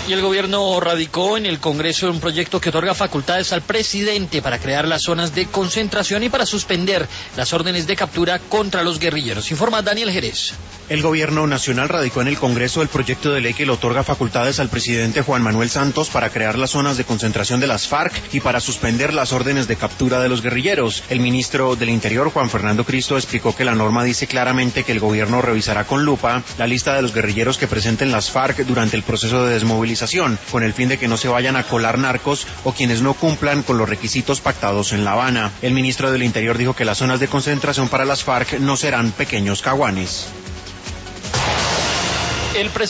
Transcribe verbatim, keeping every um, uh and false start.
Y el gobierno radicó en el Congreso un proyecto que otorga facultades al presidente para crear las zonas de concentración y para suspender las órdenes de captura contra los guerrilleros. Informa Daniel Jerez. El gobierno nacional radicó en el Congreso el proyecto de ley que le otorga facultades al presidente Juan Manuel Santos para crear las zonas de concentración de las FARC y para suspender las órdenes de captura de los guerrilleros. El ministro del Interior, Juan Fernando Cristo, explicó que la norma dice claramente que el gobierno revisará con lupa la lista de los guerrilleros que presenten las FARC durante el proceso de desmovilización, con el fin de que no se vayan a colar narcos o quienes no cumplan con los requisitos pactados en La Habana. El ministro del Interior dijo que las zonas de concentración para las FARC no serán pequeños caguanes. El